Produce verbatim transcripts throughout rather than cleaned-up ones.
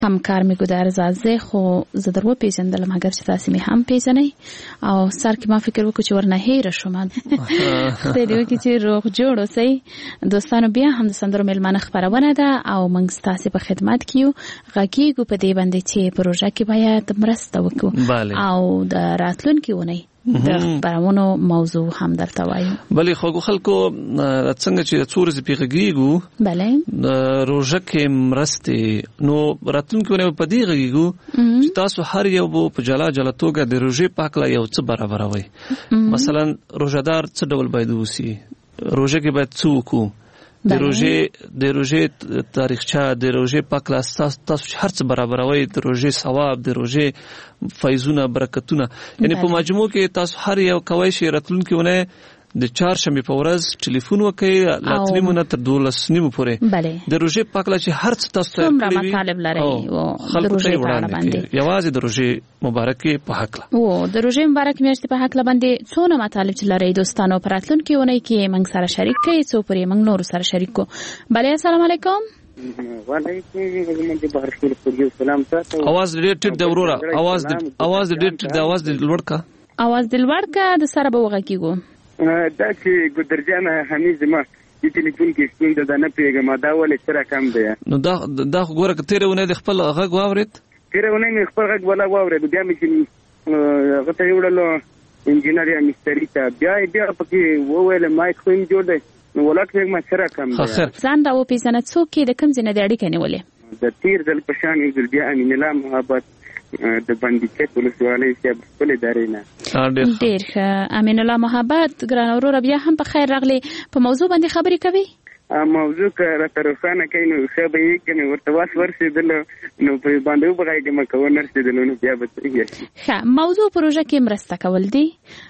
همکار می ګودار زازه خو زه درو پیژندلم اگر چې تاسو می هم پیژنئ او سر کې ما فکر وکړ چې ورنه هیر شوم خدای دې وکړي چې روغ جوړ اوسئ دوستانو. بیا هم د سندرو میلمانه خبرونه ده او موږ ستاسو په خدمت کې یو غږیږو په دې باندې چې پروژه کې باید مرسته وکړو او د راتلونکي ونی د خبرونو موضوع هم درته وایو. بلې خو خلکو څنګه چې څورز پیغږیږو بلې روژه کې مرستې نو راتلونکي ونه په دې غږیږو چې تاسو هر یو په جلا جلا توګه د روژې پاکلا یو څه برابروي. مثلا روژهدار څه ډول باید وسی، روژه کې باید څه وکړو، د روژې د روژې تاریخچه، د روژې پاکلا تاسو هر څه برابروي، د روژې ثواب، د روژې فیضونه برکتونه، یعنی په مجموع کې تاسو هر یو کوي شي راتلونکي ونه د چهارشنبه په ورځ ټلیفون وکړئ لاتلیمونه تر دولس نیمو پورې د روژې پاکلا چې هر څه تاسو ته څومره مطالب لري او د روژې په اړه باندې یوازې د روژې مبارکي په حق لا او د روژې مبارک میاشتې په حق لا باندې څونه مطالب چې لري دوستانو پر راتلونکي ونه کې موږ سره شریک کړئ څو پرې موږ نور سره شریک کو. بله السلام علیکم. اواز ډېر ټیټ دی وروره، اواز اواز ډېر ټیټ دی، اواز دې لوړ کا، اواز دې لوړ کا، د سره به وغږیږو. دا چې ګدرجان حمید ما د ټلیفون کې ستونزه ده نه پیګم دا ولې سره کم دی. نو دا دا ګوره کتهونه د خپل غږ واورید، تیرونه مې خپل غږ ولا واورید، بیا مې چې هغه ته وړلو انجینر یا مستری ته بیا بیا پکې وویل مایک خو یې جوړ دی نو ولکه ما سره کم دی. ځان دا و پیژنه څوک کې د کوم ځای نه د اړیکې نیولې د تیر ځل په شان یو ځل بیا امین الله محبت د باندې چې ولسوالۍ چې خپل ادارې نه ډېر ښه. امین الله محبت ګران اورور بیا هم په خیر راغلی. په موضوع باندې خبرې کوي؟ موضوع که راته روښانه کوي نو ښه به یې کوي، ورته واس ورسېدل نو په باندې وبغایږم که ونه رسېدل نو بیا به څه شي. ښه موضوع په روژه کې مرسته کول دي.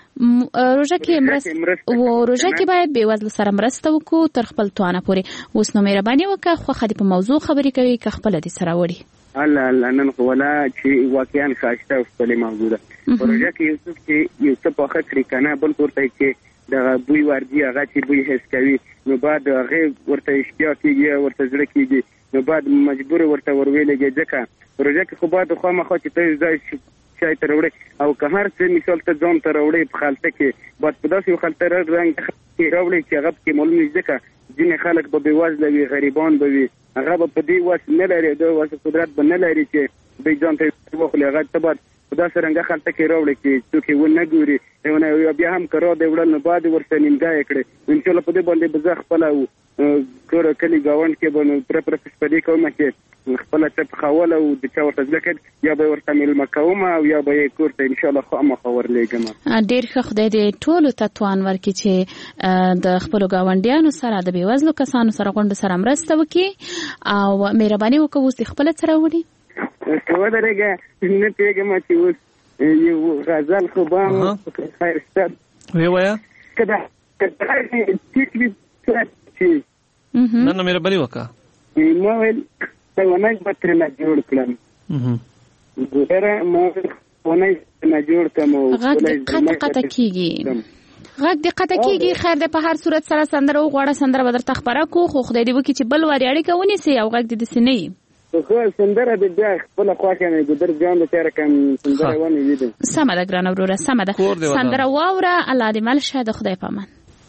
روژه کې مرسته و روژه کې باید بې وزله سره مرسته وکړو تر خپل توانه پورې. اوس نو مهرباني وکړه خوښه دې په موضوع خبرې کوي که خپله دې سره وړي. الله الله نن خو ولا چې واقعا ښایسته او ښکلې موضوع ده. په روژه کې یو څوک چې یو څه پاخه کړي که نه بل ورته چې دغه بوی وردي هغه چې بوی حس کوي نو بعد هغې ورته اشتیا کېږي ورته زړه کېږي نو بعد مجبور ورته ورولېږي ځکه روژه کې خو باید خامخا چې ته ځای چای ته راوړې او که هر څه مثال ته ځان ته راوړې په خلطه کې باید په داسې یو خلطه رنګ کې راوړې چې هغه پکې معلوم وي ځکه ځینې خلک به بېوزله وي غریبان به وي هغه به په دې وس نه لري د وس قدرت به نه لري چې دوی ځان ته واخلي هغه ته باید په داسې رنګه خلطه کې راوړې چې څوک یې ونه ګوري بیا هم که را دی وړل نو بعد ورته نیمګای کړې انشاءالله په دې باندې به زه خپله کور کلي ګاونډ کې به نو پوره پوره کوشش په دې کوم چې خپله څه پخول او د چا ورته زده کړ یا به یې ورته میلمه کوم او یا به یې کور ته انشاءالله خامخا ورلېږم. ډېر ښه خدای دې ټولو ته توان ورکړي چې د خپلو ګاونډیانو سره د بېوزلو کسانو سره غونډو سره مرسته وکړي او مهرباني وکړه اوس دې خپله څه راوړي. که ودرېږه نه پوهېږم چې اوس یو غزل خو به هم ښایسته ویې وایه که د ټیټ وي چې نه نه مهرباني وکړه ما ویل ونې به ترېنه جوړ کړم ګوره ما ونې ترېنه جوړ کړم غږ دې قطع قطع کېږي غږ دې قطع کېږي. خیر دی په هر صورت سره سندره وغواړه سندره به درته خپره کړو خو خدای دې وکړي چې بل وارې اړیکه ونیسئ او غږ دې داسې نه وي. خو سندره دې بیا خپله خوښه مې ګودر جان د تېره کم سندره ونې ویدم. سمه ده ګرانه وروره سمه ده سندره واوره الله دې مل شه د خدای په امان.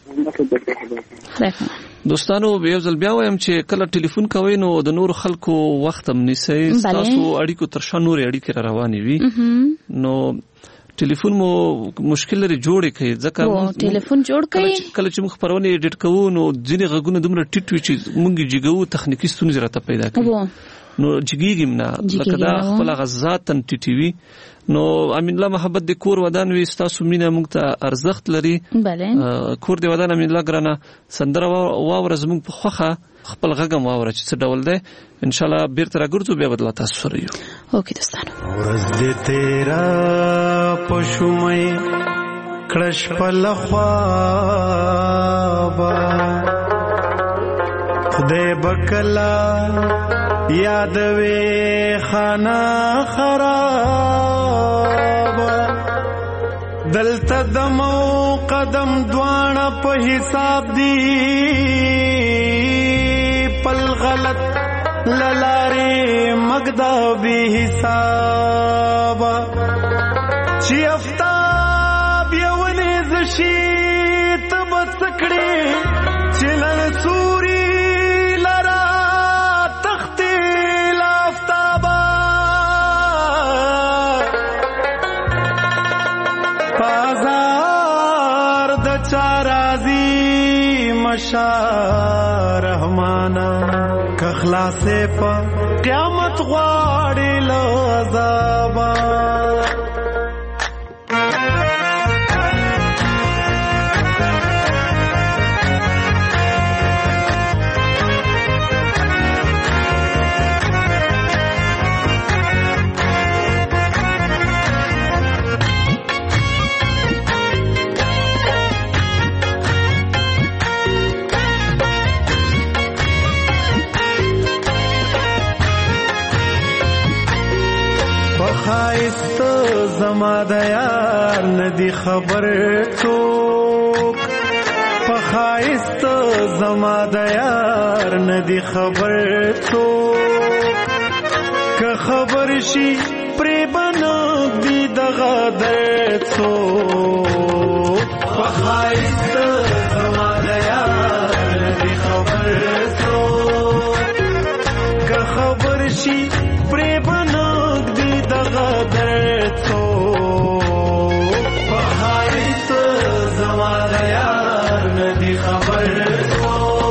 دوستانو یو ځل بیا وایم چې کله ټلیفون کوئ نو د نورو خلکو وخت هم نیسئ ستاسو اړیکو تر شا نورې اړیکې را روانې وي نو ټلیفون مو مشکل لري جوړې کړئ ځکه ټلیفون جوړ کړئ کله چې موږ خپرونه ایډیټ کوو نو ځینې غږونه دومره ټیټ وي چې موږ یې جګوو تخنیکي ستونزې راته پیدا کوي نو جګېږي نه لکه دا خپله غذاتن ټیټي وي. نو امین الله محبت د کور ودان وي ستاسو مینه موږ ته ارزښت لري. کور د ودان امین الله ګرانه سندره واوره زموږ په خوښه خپل غږ هم واوره چې څه ډول دی انشاءالله بیرته راګرځو بیا به له تاسو سره یو. اوکې دوستانو ورځ دې تیرا په شومۍ کړه شپه خوابه خدای بکلا یادوي خانه خراب دلته دمو قدم دوانه په حساب دی پل غلط للارې مګدا بی حساب چې افتاب یونې زشي تبس کړې چې لن سوري لرا تختې لافتابا بازار د چارازي مشا رحمانا کخلاصې په قیامت غواړي له عذابا خایست زما د یار ندی خبر څوک په خایست زما د یار ندی خبر څوک که خبر شي پرې بنو دی دغه در څوک په خایست زما د یار ندی خبر څوک که خبر شي پرې بنو غدر تو بخایت زمان یار ندی خبر تو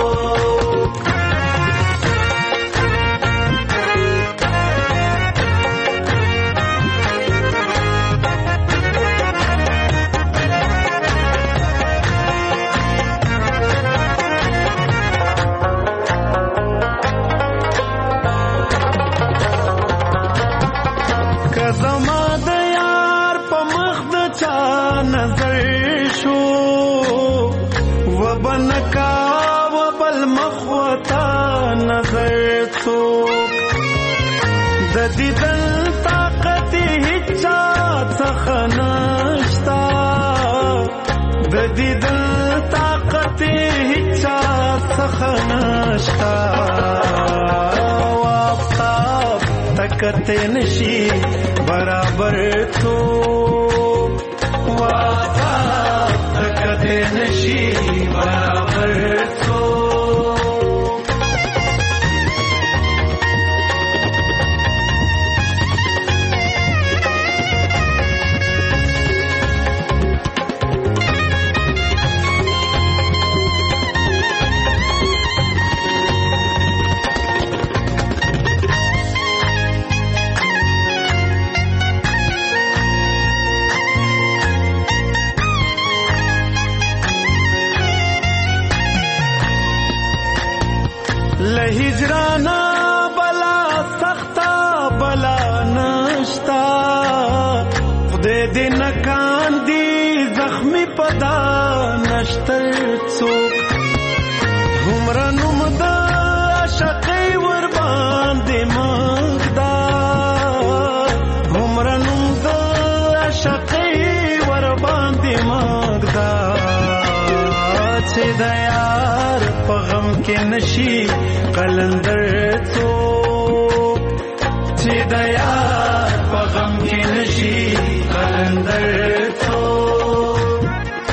زما د یار په مخ د چا نظر شو و بنکا و بل مخ وتا نظر څوک د دیدن طاقت هیچا څخه نشتا د دیدن طاقت هیچا څخه نشتا کته نشي برابر تو وافا کته نشي برابر تو لهجرانا بلا سختا بلا نشتا خدای دې نکان دی زخمی پدا نشتر څوک همرا نوم د عشقې ور باندې مغدا همرا نوم د عشقې ور باندې مغدا چې د یار په غم کې نشي قلندر څوک چې د یار په غم کې نشي قلندر څوک.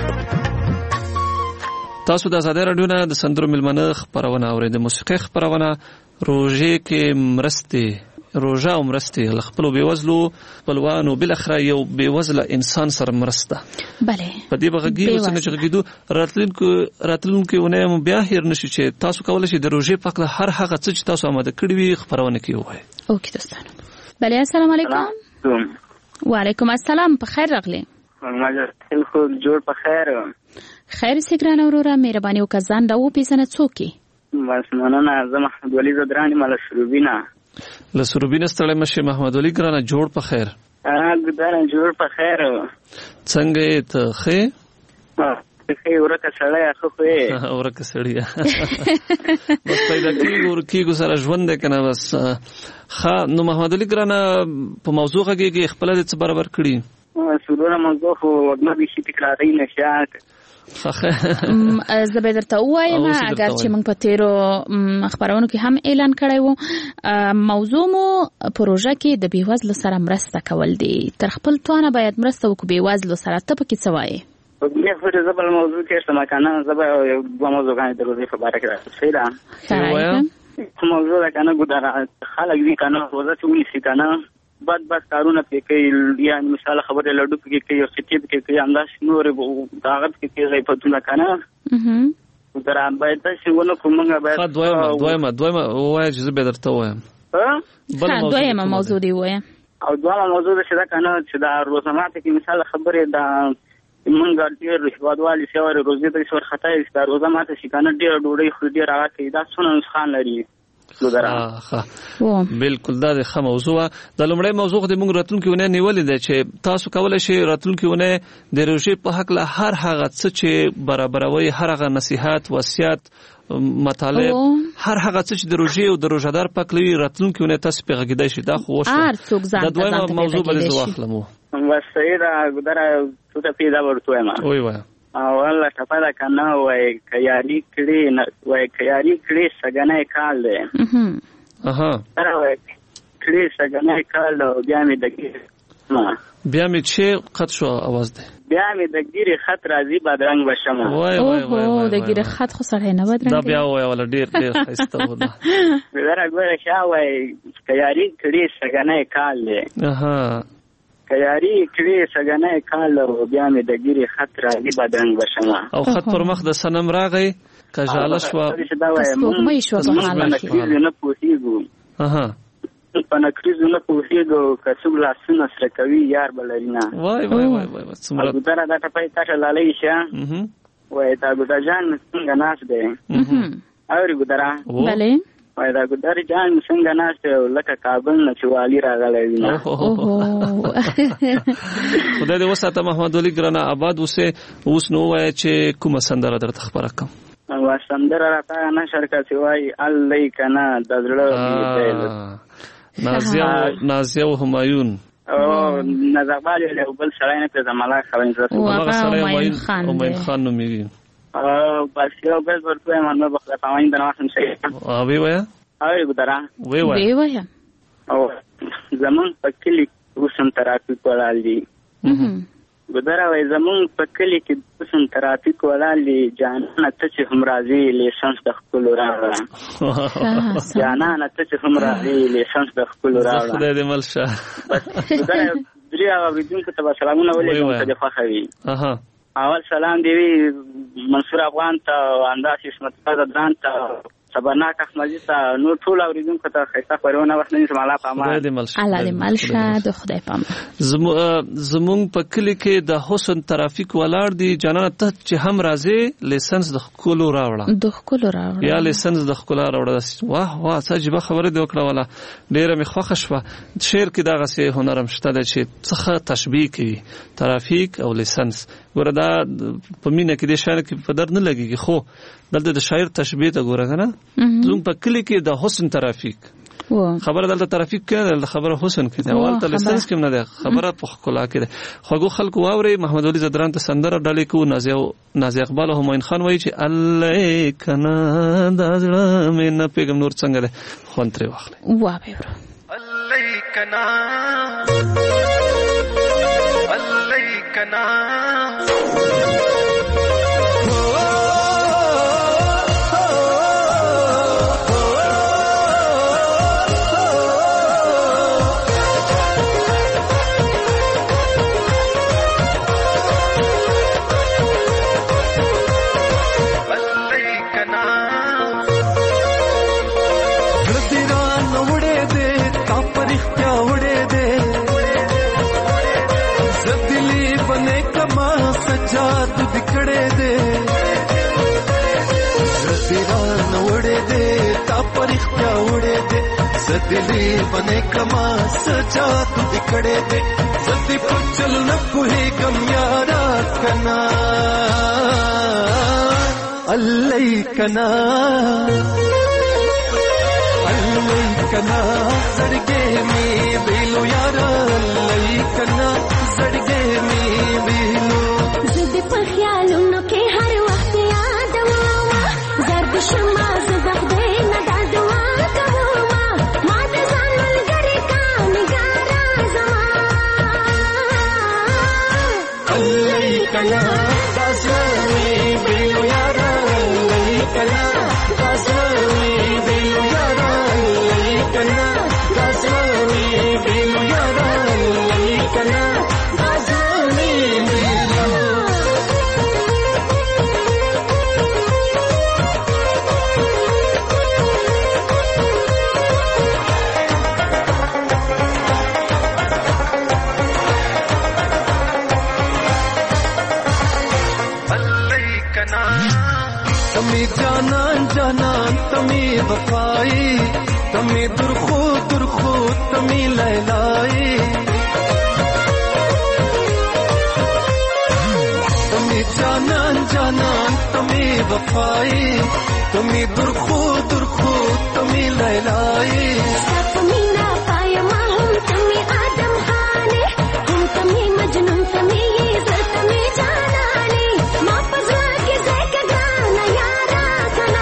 تاسو د آزادۍ راډیو نه د سندرو ملمنه خپرونه اورئ. د موسیقۍ خپرونه روژې کې مرستې روژه او مرستې خپلو بېوزلو خپلوانو بالاخره یو بېوزله انسان سره مرسته بله په دې به غږیږو څنګه چې غږېدو راتلونکو راتلونکې اونۍ مو بیا هېر نه شي چې تاسو کولی شئ د روژې په هکله هر هغه څه چې تاسو آماده کړي وي خپرونه کې ووایئ. اوکې دوستانو. بله السلام علیکم. وعلیکم السلام. په خیر راغلی. مجلس خوب جوړ په خیر. خیر سي ګرانه وروره مهرباني وکړه ځان راوپېژنه څوک یې؟ بس مننه زه محمد ولي زدران یم له سروبینه. له سروبینه ستړی مه شې محمد ولي ګرانه جوړ په خیر. ګرانه جوړ په خیر. څنګه یې ته ښې؟ ښې ورکه سړی ښه خو یې ورکه سړی بس پیدا کېږو ورکېږو سره ژوند دی که نه بس ښه. نو محمد ولي ګرانه په موضوع غږېږې خپله دې څه برابر کړي؟ سرونه موضوع خو وږمه بیخي تکراري نشات زه به درته ووایم اگر چې موږ په تیرو خبرونو کې هم اعلان کړی وو موضوع مو پروژه کې د بېوزلو سره مرسته کول دي تر خپل توانه باید مرسته وکړو بېوزلو سره ته پکې څه وایې بیا خو زه بل موضوع کې شته کنه زه به دوه موضوعګانې د روزي په باره کې راځم دا موضوع ده کنه ګودره خلک دي کنه روزه چې ونیسي کنه بد بد کارونه پې کوي یعنې مثال خبرې لډو پکې کوي او خطیب کې کوي همداسې نورې کاغذ کې کوي غیبتونه کنه ګودره باید داسې ونه کړو موږ باید دویمه دویمه دویمه ووایه چې زه به درته ووایم دویمه موضوع دې ووایه او دویمه موضوع ده چې دا کنه چې دا روزه ماته کې مثال خبرې دا موږ ډېر هېوادوالې سیوارې روزې ته ورخطا یې دا روزه ماته شي کنه ډېره ډوډۍ خوري ډېر هغه کوي دا څونه نسخان لري بالکل دا د ښه موضوع د لومړی موضوع د موږ راتلونکي ونې نیولې ده چې تاسو کولی شئ راتلونکي ونې د روژې په هکله هر هغه څه چې برابروي هر هغه نصیحت وصیت مطالب هر هغه څه چې د روژې او د روژهدار په هکله وي راتلونکي ونې تاسو پرې غږېدی شئ دا خو وشوه دا دویمه موضوع به زه واخلم بس صحیح ده ګودره څه ته پیدا ورته وایم وایي وایه والله ټپه ده که نه وایي که یاري کړي وایي که یاري کړي سږنی کال دی وایي کړي سږنی کال دی بیا مې د بیا مې چې قط شو اواز دی بیا مې د ګیرې خط راځي بدرنګ به شمه اوهو د ګیرې خط خو سړی نه بدرنګ دا بیا وایه والا ډېر ډېر ښایسته و ده ګودره ګوره شا وایي که یاري کړي سږنی کال دی که یاري کړي سږنی کال بیا مې د ګیرې خط راځي بدرنګ به شمه او خط پر مخ د صنم راغی که ژاله شوه سپوږمۍ شوه په حال کې نه پوهېږو په نکریزو نه پوهېږو که څوک لاسونه سره کوي یار به لري نه وای وای وای وای ګودره دا ټپه یې تاشه لالی شه وایي تا ګوده جان څنګه ناست دی اورې ګودره بلې وای دا ګودر جان څنګه ناست لکه کابل نه چې والي راغلی وي نه خدای دې وساته محمد ولي ګرانه آباد اوسې اوس نو ووایه چې کومه سندره درته خپره کړم سندره راته نشر که چې وایي الله که نه د زړه نازیه و همایون نظربال یو بل سړی نه پرېږده ملاک خبرې هغه سړی همایون خان نومیږي بس یو بل ورته وایم نو به خدای پاماني د نواخم شي وی وایه اورې ګودره وی وایه او زمونږ په کلي اوس هم ترافیک ولاړ دي ګودره وایي زمونږ په کلي کې اوس هم ترافیک ولاړ دي جانانه ته چې هم راځې لیسنس د ښکلو راوړه جانانه ته چې هم راځې لیسنس د ښکلو راوړه خدای دې مل شه بس ګودره درې اورېدونکو ته به سلامونه ولېږم ته دې خوښه وي اول سلام دی وی منصور افغان ته انداز اسمت قدران ته صبرناک احمدی ته نو ټول اوریدونکو ته خیسته پرونه وخت نه سم الله پامان الله دې ملشه د خدای پام زمونږ په کلی کې د حسن ترافیک ولاړ دي جانانه ته چې هم راځي لیسنس د خپل راوړه د خپل راوړه یا لیسنس د خپل راوړه واه واه څه جيبه خبره دی وکړه ولا ډیره مې خوښ شوه شعر کې دغه سه هنرم شته چې څخه تشبیه کوي ترافیک او لیسنس ګوره دا په مینه کې د شاعر کې په در نه لګيږي خو دلته د شاعر تشبیه ته ګوره کنه زموږ په کلی کې د حسن ترافیک خبره دلته ترافیک کې د خبره حسن کې ده ولته لیسنس کې نه ده خبره په خلا کې ده خوګو خلکو واوري محمد علي زدران ته سندره ډالې کو نازیو نازی اقبال او همایون خان وایي چې الله کنا د زړه مې نه پیغام نور څنګه ده خون تر واخلې واه به الله کنا الله کنا دلی بنے کما سجا تو دکڑے دے زدی پچل نہ کوئی کم یارا کنا اللہ کنا اللہ کنا زڑگے میں بیلو یارا اللہ کنا زڑگے میں بیلو زدی پر خیالوں نہ کہ تمی جانان جانان تمی وفائی تمی درخو درخو تمی لیلائی تمی جانان جانان تمی وفائی تمی درخو درخو تمی لیلائی تمی نا پایا ما ہم تمی آدم خانے ہم تمی مجنون تمی زر تمی جانانے ما پزوا کے زیک گانا یارا کنا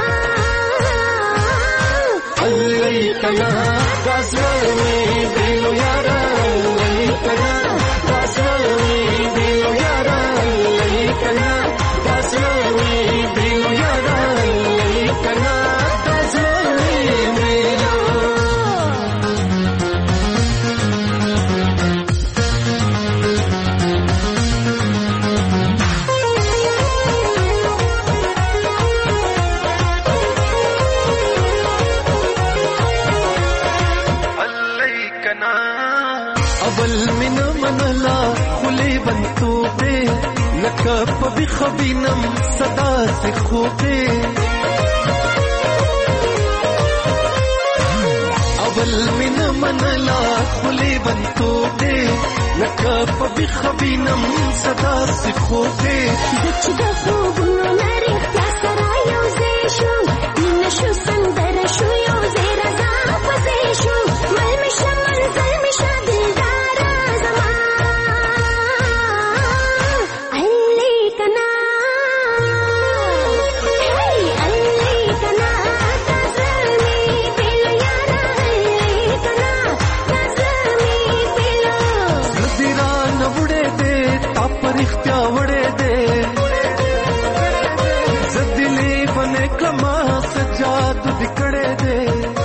اللہ کنا غزل میں دلو یارا اللہ کنا غزل میں دلو یارا اللہ کنا غزل میں دلو یارا اللہ کنا غزل میں دلو اول من منلا خلی بنتو بے لکب بخبینم صدا سے خوبے اول من منلا خلی بنتو بے لکب بخبینم صدا سے خوبے زچ دخو بنو نری تاسرا یوزے شو نشو سندر شو یوزے رضا پزے شو مل مشا منزل مشا دلدارا زمان علی کنا ہے علی کنا تازمی پیلو یارا علی کنا تازمی پیلو زدیرا نوڑے دے تاپر اختیا وڑے دے زدلی بنے کما سجاد دکڑے دے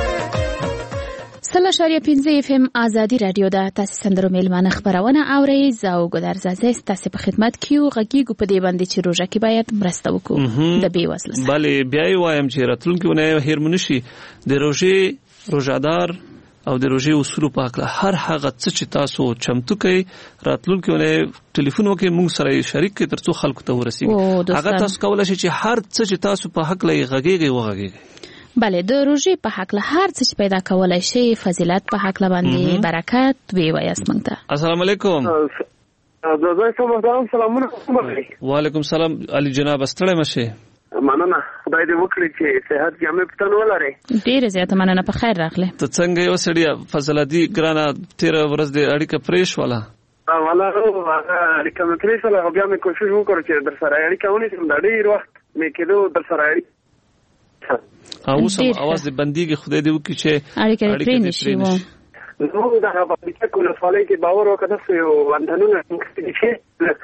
سل اشاریه پنځه اف ام آزادی رادیو ده. تاسو سندرو میلمانه خبرونه اورئ. زه ګودر زازه تاسو په خدمت کې یو غږیږو په دې باندې چې روژه کې باید مرسته وکړو د بې وزلو سره. بله بیا یې وایم چې راتلونکي ونه هیر منشي د روژې روژهدار او د روژې اصول په اړه هر هغه څه چې تاسو چمتو کړئ راتلونکي ونه ټلیفون وکړئ موږ سره شریک کړئ ترڅو خلکو ته ورسیږي. هغه تاسو کولای شئ چې هر څه چې تاسو په حق لې غږیږي وغږیږي. بله د روژې په حق له هر څه چې پیدا کولای شي فضیلت په حق باندې برکت وی وایاست مونږ ته. السلام علیکم. زه سم محترم سلامونه کوم. وعلیکم سلام علي جناب ستړی مشه. مننه خدای دې وکړي چې صحت جامع پتن ولري. ډیره زیاته مننه په خیر راغله. ته څنګه یو سړی فضلادي ګرانه تیر ورځ د اړیکه پریش والا والا هغه اړیکه مې پریش والا بیا مې کوشش وکړ چې در سره اړیکه ونیسم د ډیر وخت مې کېدو در سره اړیکه اوس هم اواز دې بنديږي خدای دې وکړي چې اړیکه پرې نشي وو. نو دا په پټه کوله فالای کې باور وکړه چې وندنونه څنګه شي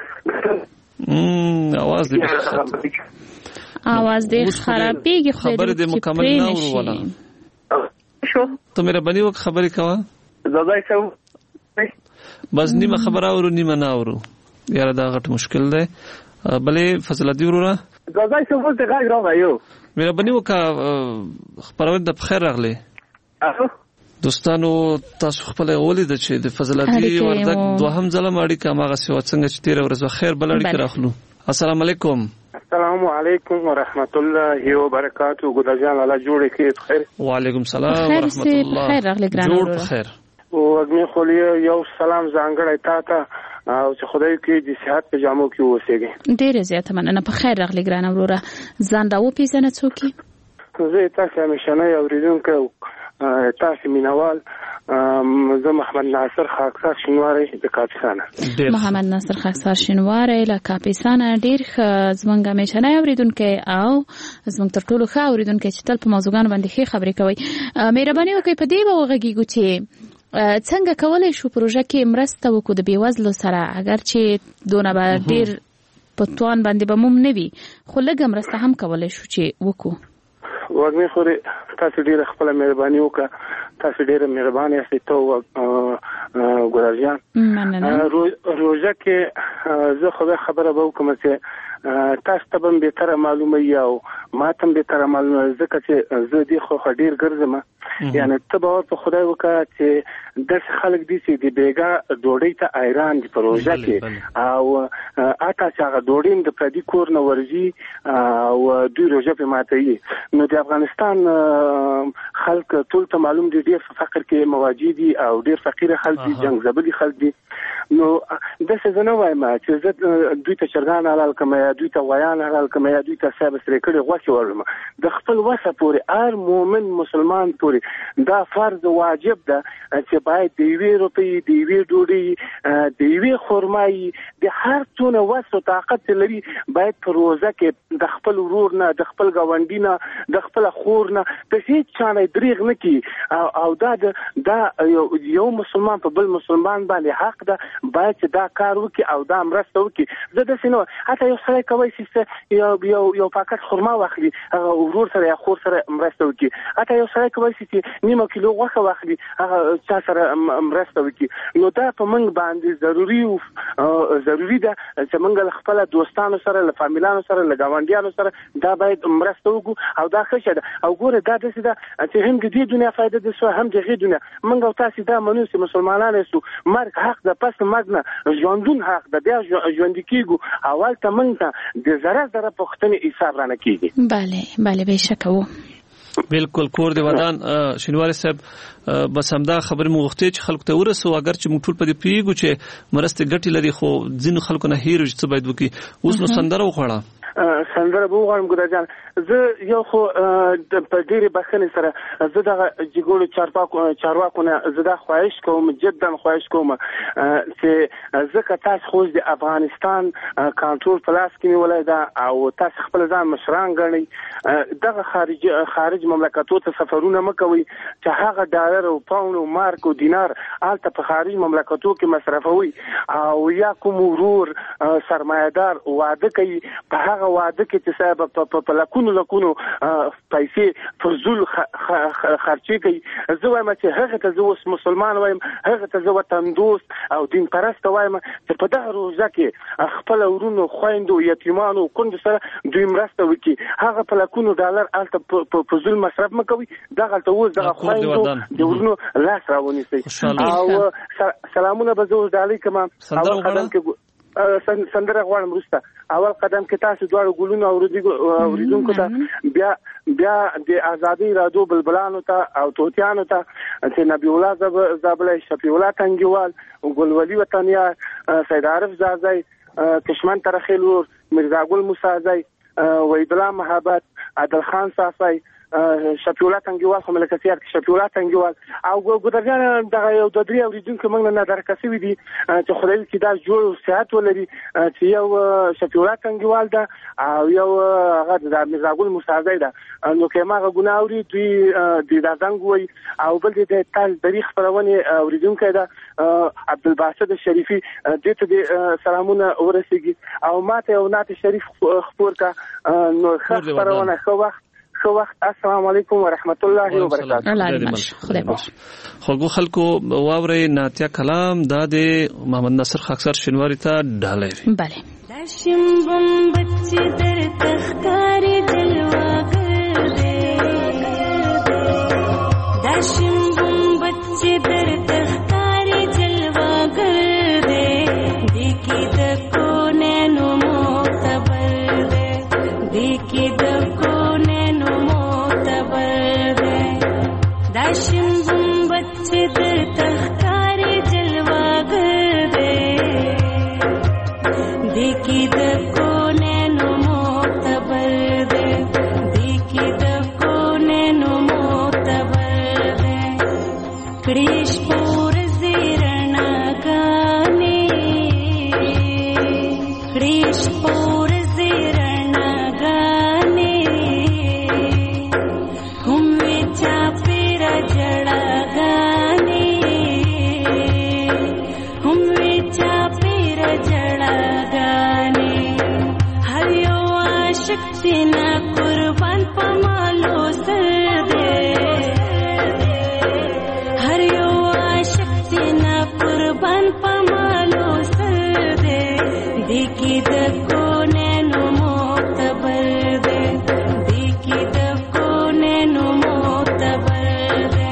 امم اواز دې اواز دې خرابېږي خو خبر دې مکمل نه ورو ولا شو ته مې ربني وک خبرې کوا زړای څو بس نیمه خبره اورو نیمه نه اورو یاره دا غټ مشکل دی. بلې فضل دی وروره زړای څو ولته غږ راغیو مې ربني وک خبرونه د بخیر راغله. دوستانو تاسو خپل ولید چې د فضلاتي وردک دوهم ځله ماړي کماغه سیو څنګه چې تیر ورځ خیر بل اړیکه راخلو. السلام علیکم. السلام علیکم ورحمت الله وبرکاتہ. ګل جان الله جوړ کړي خیر. وعلیکم السلام ورحمت الله. خیر راغلی ګران جوړ خیر. او اګمه خولي یو سلام زنګړی تا ته او چې خدای کې د صحت په جامو کې اوسېږي. ډیره زیاته مننه په خیر راغلی ګران وروره. ځان راو پیژنه څوک زه تاسو همیشه نه اوریدونکو تاسو مینوال زه محمد ناصر خاکسار شینواری د کاپیسان. محمد ناصر خاکسار شینواری له کاپیسان ډیر زمونږ همیشه نه اوریدونکو او زمونږ تر ټولو ښه اوریدونکو چې تل په موضوعګانو باندې ښه خبرې کوي. مهرباني وکړئ په دې وغږیږو چې څنګه کولای شو پروژه کې مرسته وکړو د بیوزلو سره اگر چې دونه به ډیر په توان باندې به مم نه وي خو لږه مرسته هم کولای شو چې وکړو. وګمه خوري تاسو ډیره خپل مهرباني وکړه. تاسو ډیره مهربانه یاست ته ګورجان. روزه کې زه خو خبره به وکم چې تاسو ته به به تر معلومه یو ما ته به تر معلومه ځکه چې زه دې خو ډیر ګرځم یعنی ته به په خدای وکړه چې داسې خلک دي چې د بیګا ډوډۍ ته ایران دي پروژه کې او اته چې هغه ډوډۍ د پردي کور نه ورځي او دوی روزه په ماتوي. نو د افغانستان خلک ټول ته معلوم دي ډېر فقر کې مواجه دي او ډېر فقیر خلک دي، جنگ زبلی خلک دي. نو داسې زه نه وایم چې زه دوی ته چرګان حلال کړم یا دوی ته غویان حلال کړم یا دوی ته صاحب سره کړي غوښې ورلم. د خپل وسه پورې هر مؤمن مسلمان پورې دا فرض واجب ده چې باید د یوې روپۍ د یوې ډوډۍ د یوې خرمایي د هر څونه وس او طاقت لري باید په روزه کې د خپل ورور نه د خپل ګاونډي نه د خپل خور نه د هیڅ چا نه دریغ نه کړي او دا دا یو مسلمان په بل مسلمان باندې حق ده باید چې دا کار وکړي او دا مرسته وکړي. زه داسې نه وایم حتی یو سړی کولی شي یو یو یو پاکټ خرما واخلي هغه ورور سره یا خور سره مرسته وکړي. حتی یو سړی کولی شي چې نیمه کیلو غوښه واخلي هغه چا سره مرسته وکړي. نو دا په موږ باندې ضروري ضروري ده چې موږ له خپل دوستانو سره له فامیلانو سره له ګاونډیانو سره دا باید مرسته وکړو او دا ښه شی ده. او ګوره دا داسې ده چې هم د دې دنیا فایده ده سو هم د هغې دنیا موږ او تاسې دا منو چې مسلمانان یو مرګ حق ده پس مرګ نه ژوندون حق ده بیا ژوندي کېږو اول ته موږ ته د ذره ذره پوښتنې حساب رانه کېږي. بله بله بېشکه و بالکل کور دی ودان شینواری صاحب بس همدا خبرې مو غوښتې چې خلکو ته ورسو اگر چې موږ ټول په دې پوهېږو چې مرستې ګټې لري خو ځینو خلکو نه هېر چې څه باید وکړي. اوس نو سندره وخوړه سندره به وغواړم ګلداد جان. زه یو خو په ډېرې بښنې سره زه دغه جګړو چارواکو چارواکو نه زه دا خواهش کوم جدا خواهش کوم چې ځکه تاسو خو د افغانستان کنټرول په لاس کې نیولی ده او تاسو خپل ځان مشران ګڼئ دغه خارج خارج مملکتو ته سفرونه مه کوئ چې هغه ډالر او پاوند او مارک او دینار هلته په خارج مملکتو کې مصرفوي او یا کوم ورور سرمایه‌دار واده کوي په هغه واده کې چې صاحب په لکونو لکونو پیسې فضول خرچې کوي. زه وایم چې هغه ته زه اوس مسلمان وایم هغه ته زه وطن دوست او دین پرسته وایم چې په دغه روزه کې خپل ورونو خویندو یتیمانو کونډو سره دوی مرسته وکړي. هغه په لکونو ډالر هلته په فضول مصرف مه کوي. دغلته اوس دغه خویندو د ورونو لاس راونیسئ. او سلامونه به زه اوس ډالۍ کوم. اول قدم کې سندره غواړم وروسته اول قدم کې تاسو دواړو ګلونو اورېدونکو ته بیا بیا د ازادۍ رادیو بلبلانو ته او توتیانو ته چې نبی الله زابلی شفیع الله تنګیوال ګلولي وطنیار سید عارف زازی کشمن ترخیلور مرزا ګل موسازی وحید الله محبت عادل خان صافی شفیع الله تنګیوال خو ملکه سیار کې شفیع الله تنګیوال او ګودرجان دغه یو د درې اورېدونکو موږ نه درکه سوي دي چې خدای دې دا جوړ صحت ولري چې یو شفیع الله تنګیوال ده او یو هغه د مرزا ګل موسازی ده. نو که ما هغه ګناه اوري دوی د دا زنګ وایي او بل دې د تاج دري خپرونې اورېدونکی ده عبدالباسط شریفي دې ته دې سلامونه ورسېږي او ما ته یو نعت شریف خپور کا نو ښه خپرونه ښه وخت ښه وخت. السلام علیکم ورحمت الله وبرکاته. خلکو خلکو واورئ نعتیه کلام دا د محمد ناصر خاکسار شینواری ته ډالۍ. بله داشم بم بچی در تخکاری دلواگر دے داشم بم بچی در تخکاری جلواگر دے دیکی دکو نینو موتبر دے دیکی دکو داشم بم بچے در تخکاری جلواگر دے دیکی دکو نینو موتبر دے دیکی دکو نینو موتبر دے کڑیش پور زیرنا گانے کڑیش پور زیرنا گانے ہم چاپے جڑا گانے ہم چاپیر جڑا گانے ہر یو عاشق تینا قربان پمالو سر دے ہر یو عاشق تینا قربان پمالو سر دے دیکی دکو نینو موتبر دے دیکی دکو نینو موتبر دے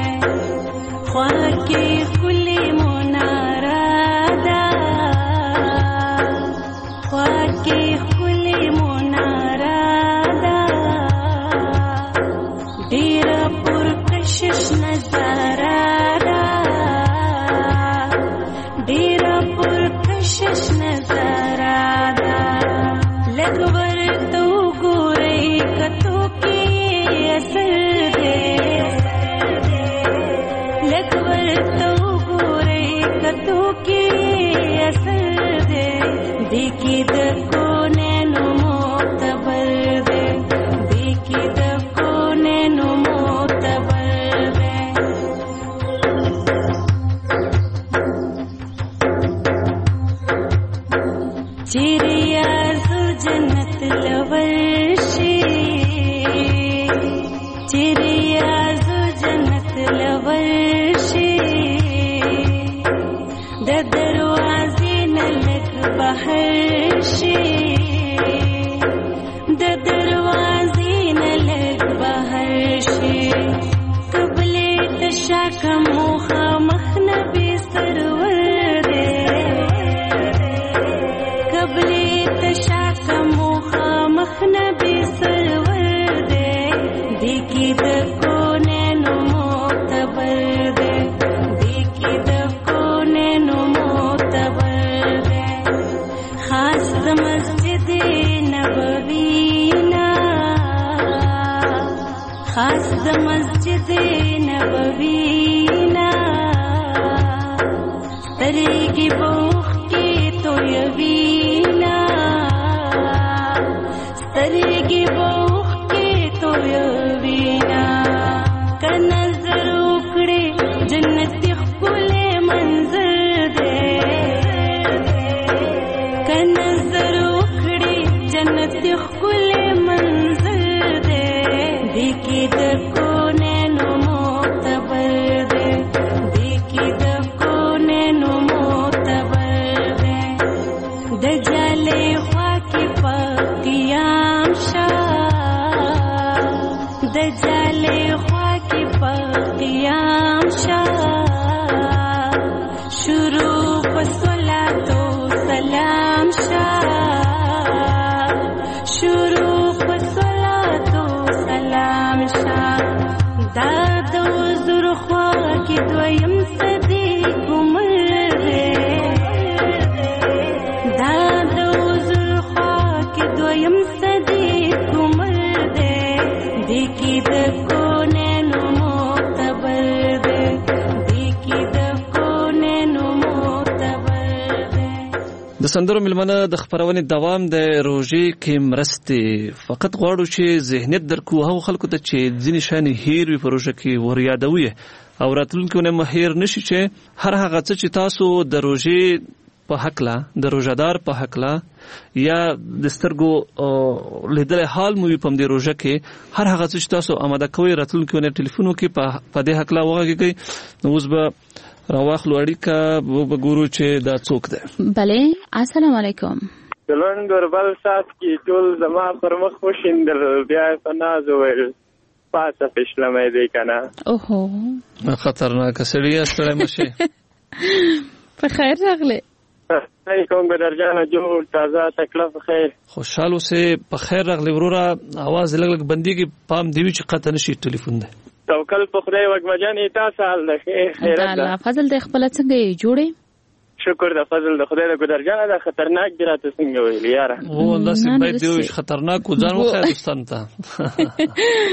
د سندرو ملمنه د خبرونې دوام د روژې کې مرستې فقط غواړو چې ذهنیت درکو هغو خلکو ته چې ځینې شیان هیر وي په روژه کې ور یادوي او راتلونکي اونۍ مو هیر نشي چې هر هغه څه چې تاسو د روژې په هکله د روژهدار په هکله یا د سترګو لیدلی حال مو وي په همدې روژه کې هر هغه څه چې تاسو آماده کوئ راتلونکي اونۍ ټلیفون وکړئ په دې هکله وغږیږئ نو اوس به راواخلو اړیکه به ګورو چې دا څوک دی. بله السلام علیکم. د لنډ وربل ساعت کې ټول زما پر مخ وشیندل بیا په ناز وویل پاسه پښلمې دی که نه. اوهو خطرناکه سړی ستړی مه شې. په خیر راغلی. علیکم ګدرجانه جوړ تازه تکله په خیر. خوشحال اوسې په خیر راغلی وروره اواز لږ لږ بندېږي پام دې وي چې قطع نه شي ټلیفون دی. توکل په خدای وګمجنې تاسو حال ده خیر ده. الله فضل دې خپل څنګه یې جوړې؟ شکر د فضل د خدای د ګدرجانه دا خطرناک دی راته څنګه ویل یاره. او الله سي باید دی خطرناک ځان وخه دوستان ته.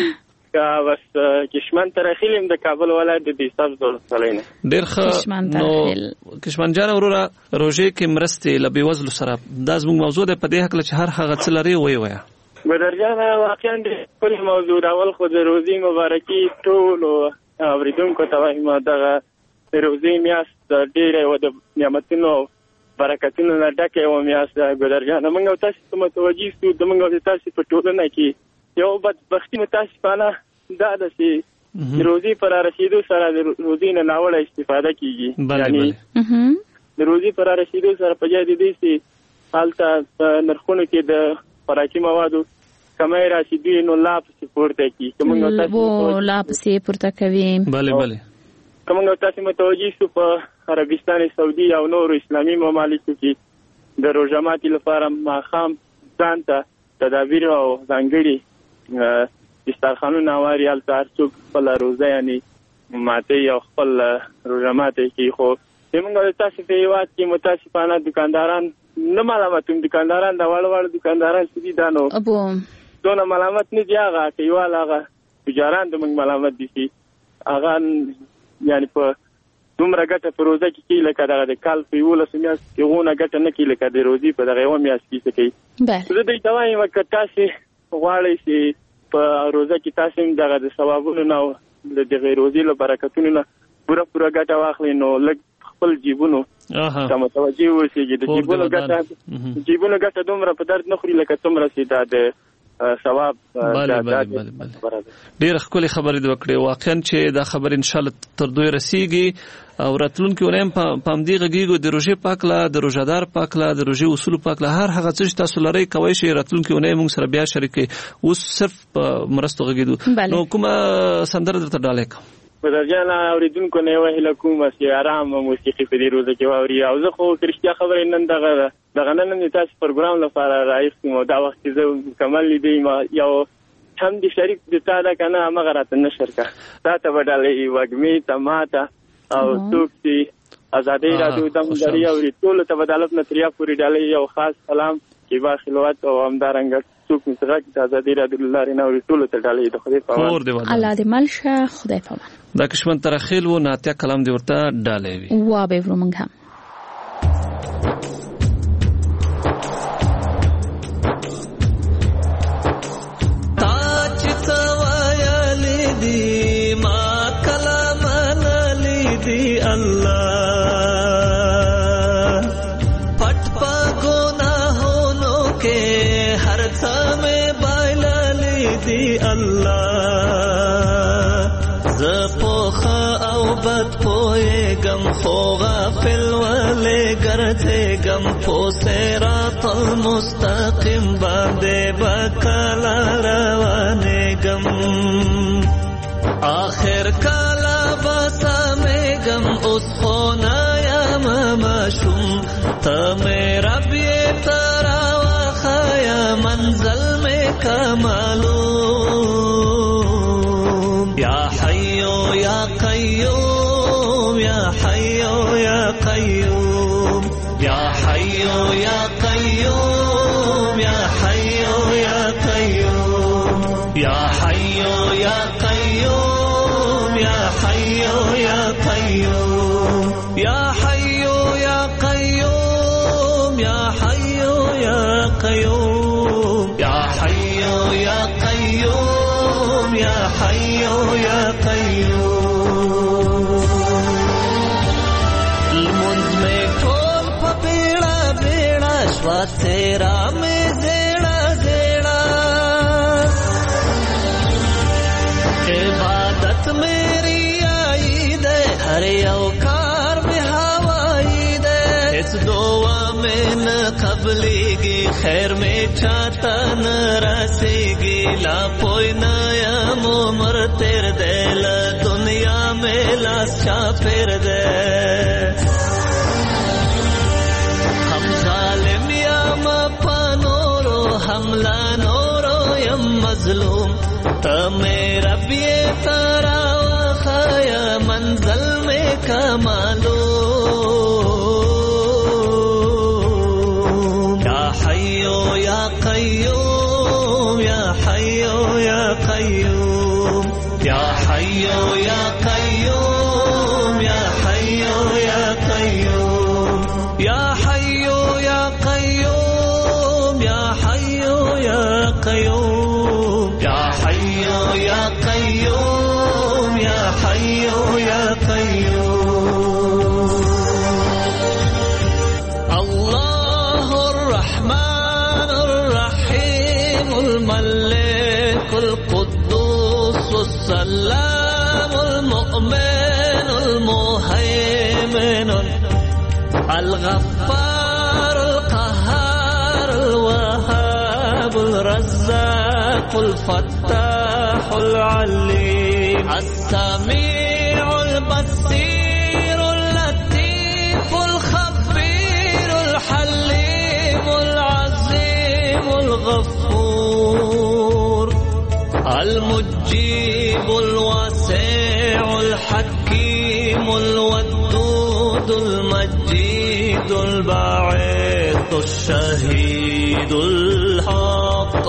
کا بس کشمن ترخیلم د کابل ولایت د دیساب زول سلینه. ډیر ښه نو کشمن جان وروره روژې کې مرستې له بېوزلو سره دا زموږ موضوع ده په دې هکله چې هر هغه څه لري ویې وایه. ګدرجانه واقعا د خپل موضوع اول خو د روزي مبارکي ټولو اوریدونکو ته وایم دغه د روزي میاشت ډېره و د نعمتونو برکتونو نه ډکه یوه میاشت ده ګدرجانه. موږ او تاسو ته متوجه سو د موږ او تاسو په ټولنه کې یو بدبختي متاسفانه دا ده چې د روزي پر رسیدو سره د روزي نه ناوړه استفاده کیږي. یعنی د روزي پر رسیدو سره په ځای د دې چې هلته نرخونو کې د خوراکي موادو کمای راشي دوی نو لا پسې پورته کیږي. کومه تاسو لا پسې پورته کوي. بله بله. کومه تاسو متوجه سو په عربستان سعودي او نورو اسلامي ممالکو کې د روژه ماتي لپاره ماښام ځان ته تدابیر او ځانګړي دسترخوانونه واري هلته هر څوک خپله روژه یعنې ماتوي او خپل روژه ماتي کوي. خو زموږ د تاسو په هېواد کې متاسفانه دوکانداران نه ملامتوم دکانداران د وړ وړ دکانداران چې دي دا نو ابو دونه ملامت نه دی هغه کیوال هغه تجاران د موږ ملامت دي چې هغه یعنی په دومره ګټه په روزه کې کې لکه دغه د کال په یولس میاشت کې غونه ګټه نه کې لکه د روزي په دغه یو میاشت کې څه کوي بله زه دې ته وایم که تاسې غواړئ چې په روزه کې تاسې هم دغه د ثوابونو نه د دغې روزي له برکتونو نه پوره پوره ګټه واخلئ نو لږ خپل جیبونو ته متوجه اوسېږي د جیبونو ګټه جیبونو ګټه دومره په درد نه خوري لکه څومره چې دا د ثواب ډېر ښکلې خبرې دې وکړې واقعا چې دا خبر ان شاء الله تر دوی رسیږي او راتلونکي اونۍ هم په همدې غږیږو د روژې پاکله د روژهدار پاکله د روژې اصولو پاکله هر هغه څه چې تاسو لرئ کوئ شئ راتلونکي اونۍ موږ سره بیا شریک کړئ اوس صرف په مرستو غږېدو نو کومه سندره درته ډالۍ کوم بدرجان اوریدونکو نه یو هیله کوم چې آرام موسیقي په دې روزه کې واوري او زه خو رښتیا خبرې نن دغه دغه نن تاسو پروګرام لپاره راایستم او دا وخت چې زه مکمل لیدم یو هم دي شریک د تا دا کنه هغه راته نشر کا تا ته وډالې وګمې تماته او توکتي ازادي رادیو دم دریا او ټول ته بدالت نتریا پوری ډالې یو خاص سلام کې با خلوت او همدارنګ څوک مترک د ازادي رادیو الله رینه او ټول ته ډالې د خدای په امان الله دې ملشه خدای په امان دا کشمن ترخیل و ناتیا کلام دی ورته ډالې وی وا به ورمنګ هم خو غافل ولې ګرځې غم په صراط المستقیم باندې بکلا روانې غم آخر کلا بسمې غم اوس خو نه یم مشوم ته مې رب یې ترا وخیا منزل مې کمالو یا حیو یا قیوم یا حیو یا قیوم یا حیو یا قیوم یا حیو یا قیوم یا حیو یا قیوم یا حیو یا قیوم یا حیو یا قیوم یا حیو یا قیوم یا حیو یا قیوم یا حیو یا قیوم تیرا میں زیڑا زیڑا عبادت میری آئی دے ہر اوکار میں ہوائی دے اس دعا میں نہ قبلی گی خیر میں چاہتا نہ رسی گی لا پوئی نیا عمر تیر دے لا دنیا میں لاس چا پھر دے حملہ نورو یم مظلوم تمہیں رب یہ ترا وخیا منزل میں کمالو یا حیو یا قیوم یا حیو یا قیوم یا حیو یا قیوم یا حیو یا قیوم یا حیو یا قیوم یا حیو یا قیوم یا حیو یا قیوم یا حیو یا قیوم اللہ الرحمن الرحیم الملک القدوس السلام المؤمن المهيمن الغفار القهار الوهاب الرزاق الفتاح العليم السميع البصير اللطيف الخبير الحليم العظيم الغفور المجيب الواسع الحكيم الودود المعبود المجيد الباعث الشهيد الحق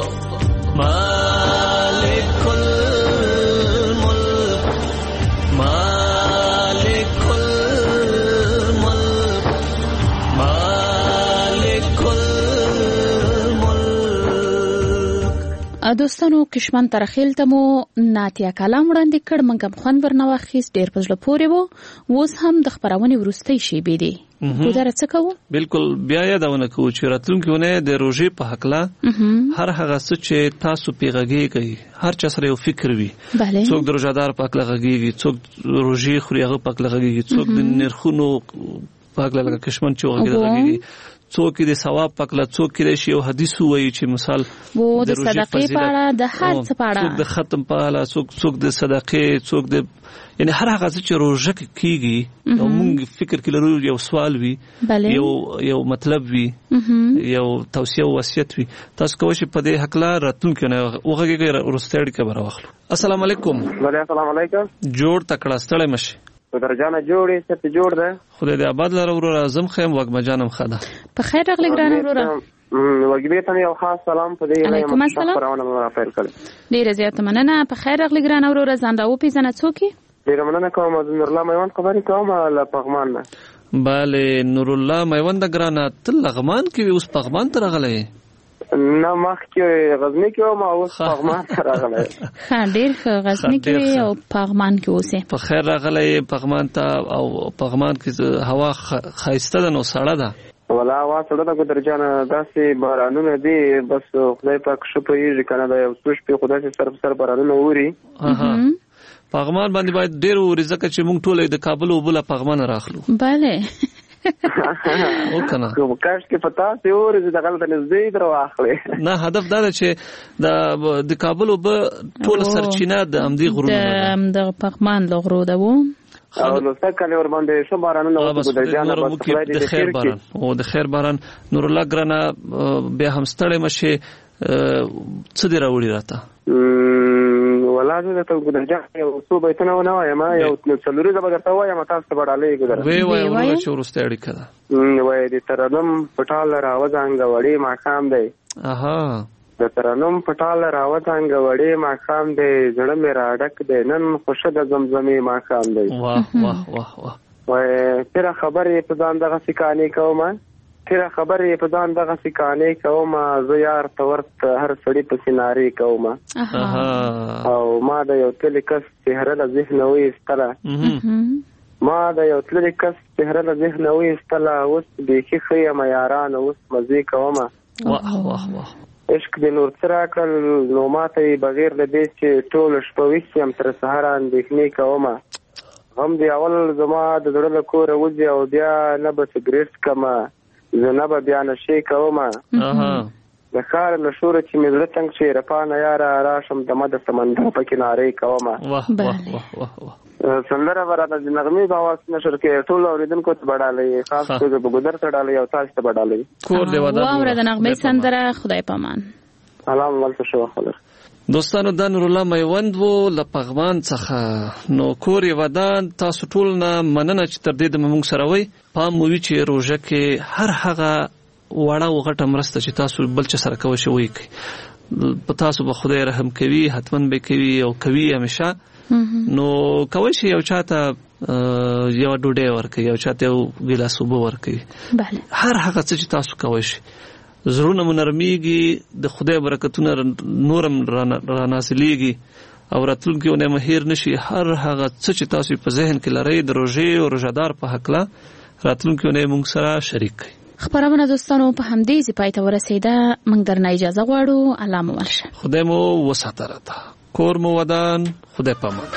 مالك الملك مالك الملك مالك الملك. دوستانو کشمن ترخیل ته مو ناتیا کلام وړاندې کړ، موږ هم خوند ورنه واخیست، ډېر په زړه پورې و. اوس هم د خپرونې وروستۍ شېبې دي، ګودره څه کوو؟ بالکل بیا یادونه کوو چې راتلونکي اونۍ د روژې په هکله هر هغه څه چې تاسو پې غږېږئ، هر چا سره یو فکر وي. څوک د روژهدار په هکله غږېږي، څوک روژې خوري هغه په هکله غږېږي، څوک د نرخونو په هکله لکه کشمن چې غږېږي، څوک د ثواب په هکله، څوک کېدای شي یو حدیث ووایي چې مثال د صدقې په اړه، د هر څه په اړه، څوک د ختم په اړه، څوک څوک د صدقې، څوک د یعنی هر هغه څه چې روژه کې کېږي او موږ فکر کې لرو یو سوال وي، یو یو مطلب وي، یو توصیه او وصیت وي، تاسو کولی شئ په دې هکله راتلونکي اونۍ وغږېږئ. وروستۍ اړیکه به راواخلو. السلام علیکم. السلام علیکم. جوړ تکړه ستړی مشي. درجانه جوړې ست جوړ ده. خدای دې آباد لره وروره. اعظم خیم وګما جانم خدا. په خیر راغلی ګران وروره. وګبې ته یو خاص سلام په دې نه یم شکرونه راپیل کړل. ډیره زیاته مننه. په خیر راغلی ګران وروره. ځان راو پیژنه څوک؟ ډیره مننه کوم. نور الله میوند خبرې کوم له پغمان نه. bale نور الله میوند ګرانه تل لغمان کې اوس پغمان ته راغلی؟ نه مخکې غزنی کې وم او اوس پغمان ته راغلی. ښه ډېر ښه. غزنی کې او پغمان کې اوسې. په خیر راغلی پغمان ته. او پغمان کې هوا ښایسته ده نو سړه ده؟ ولا هوا سړه ده ګودرجانه، داسې بارانونه دي بس خدای پاک ښه پوهېږي که نه، د یو څو شپې خو داسې سر په سر بارانونه اوري. پغمان باندې باید ډېر اوري ځکه چې موږ ټول د کابل اوبه له پغمانه راخلو. بله وکنه کاش کې پتا سي اور دې دغه ته نږدې درو اخلي. نه هدف دا ده چې د د کابل وب ټول سرچینه د امدی غرونو د پغمان له غرو ده وو او نو څنګه کله ور باندې شو بارانونه او د جانه بس د خیر باران او د خیر باران نور الله ګرانه به هم ستړی مشه څه دی راوړي راته ولا زه ته ګدرجا یو څو بیتونه ونه وایم یو څلوري د بغرته وایم تاسو ته وړاندې ګدر وی وای ورو چې ورسته اړیکه ده وای د ترنم پټال راوځانګ وړي ماقام دی. اها د ترنم پټال راوځانګ وړي ماقام دی، زړه مې را ډک دی نن خوشه د زمزمې ماقام دی. واه واه واه واه وای تیرا خبرې په ځان دغه سکانې کوم تیرا خبرې په ځان دغه سکانې کوم زه یار تورت هر سړی په سیناري کوم او ما د یو تل کس چهره له ذهن وې استله ما د یو تل کس چهره له ذهن وې استله اوس بیخي ښه یم یارانو اوس مزې کوم. واه واه واه عشق د نور سره کړل نو ماته بغیر له دې چې ټول شپه ویښ یم تر سهاره اندېښنې کوم. هم د اول زما د زړه له کوره وځي او بیا نه به سګرېټ کمه زه نه به بیا نشې کوم. د ښار له شوره چې مې زړه تنګ شي رپانه یاره راشم دمه د سمندر په کنارې کوم. سندره به راته د نغمې په اواز نشر کې ټول اورېدونکو ته به ډالۍ خاص توګه په ګودر ته ډالۍ او تاسو ته به ډالۍ کور دی ودان واوره د نغمې سندره خدای پامان. سلام ولته شو خبر دوستانو د نور الله میوند وو له پغمان څخه نو کور ودان. تاسو ټول نه مننه چې تر دې د موږ سره وي. پام مو وی چې روزه کې هر هغه وړه او غټه مرسته چې تاسو بل چا سره کوئ شوي کوي په تاسو به خدای رحم کوي، حتمن به کوي او کوي همیشه. نو کوي چې یو چاته یو ډوډۍ ورکړي، یو چاته یو ګیلاس اوبه ورکړي، هر هغه څه چې تاسو کوئ شي زړونه مو نرمیږي، د خدای برکتونه نورم را نازلېږي او راتلونکي اونۍ مو هیر نشي. هر هغه څه چې تاسو په ذهن کې لرئ د روژې او روژهدار په هکله راتلونکي اونۍ موږ سره شریک کړئ. خبرونه دوستانو په همدې ځای پای ته ورسېده. موږ درنه اجازه غواړو. الله مو ورشه. خدای مو وساته راته. کور مو ودان. خدای پامان.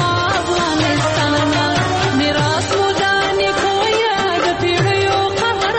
زما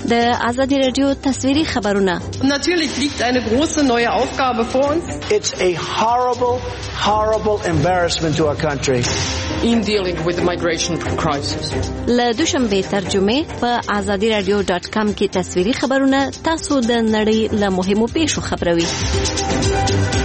د ازادي رادیو تصویري خبرونه. Natürlich liegt eine große neue Aufgabe vor uns. It's a horrible, horrible embarrassment to our country. In dealing with the migration crisis. له دوشنبه ترجمه په azadi radio dot com کې تصویري خبرونه تاسو د نړۍ له مهمو پیښو خبروي.